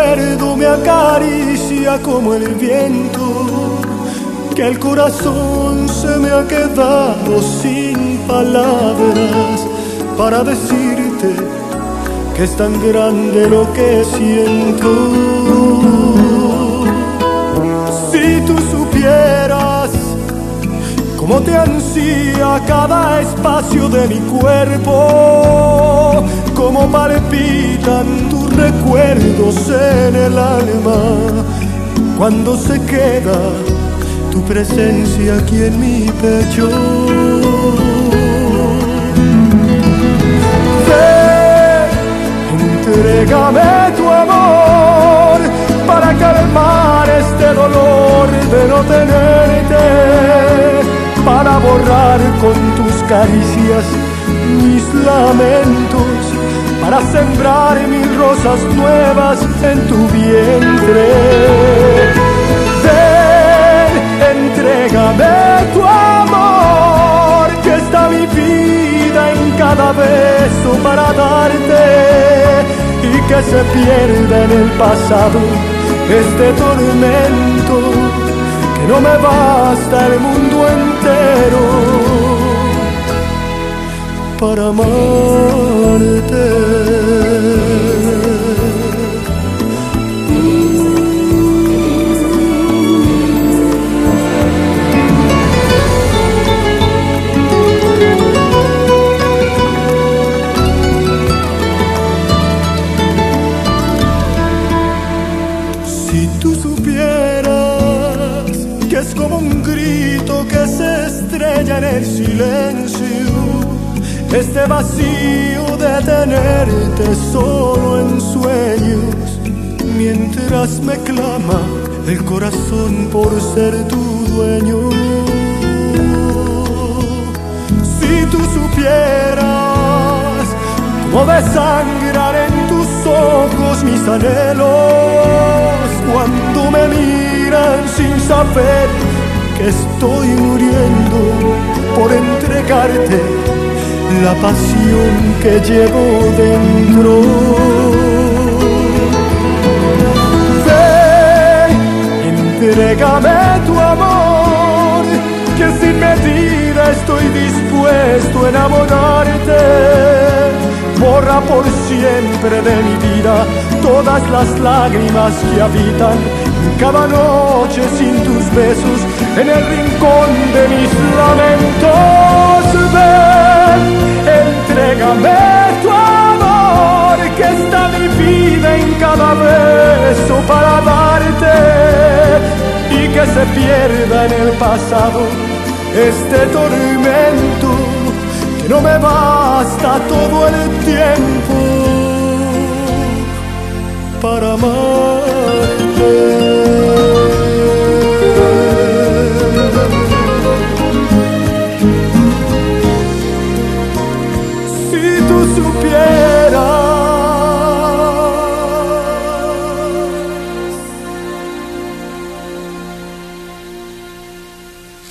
recuerdo me acaricia como el viento, que el corazón se me ha quedado sin palabras para decirte que es tan grande lo que siento. Si tú supieras cómo te ansía cada espacio de mi cuerpo, cómo palpitan tus recuerdos en el alma cuando se queda tu presencia aquí en mi pecho. Entrégame tu amor para calmar este dolor de no tenerte, para borrar con tus caricias mis lamentos, para sembrar mil rosas nuevas en tu vientre. Ven, entrégame tu amor, que está mi vida en cada beso para darte, y que se pierda en el pasado este tormento, que no me basta el mundo entero para amarte. Si tú supieras que es como un grito que se estrella en el silencio, este vacío de tenerte solo en sueños, mientras me clama el corazón por ser tu dueño. Si tú supieras cómo desangran en tus ojos mis anhelos cuando me miran sin saber que estoy muriendo por entregarte la pasión que llevo dentro. Ven, entrégame tu amor, que sin medida estoy dispuesto a enamorarte. Borra por siempre de mi vida todas las lágrimas que habitan cada noche sin tus besos en el rincón de mis lamentos. Ven, entrégame tu amor, que está mi vida en cada beso para darte, y que se pierda en el pasado este tormento, que no me basta todo el tiempo para amarte.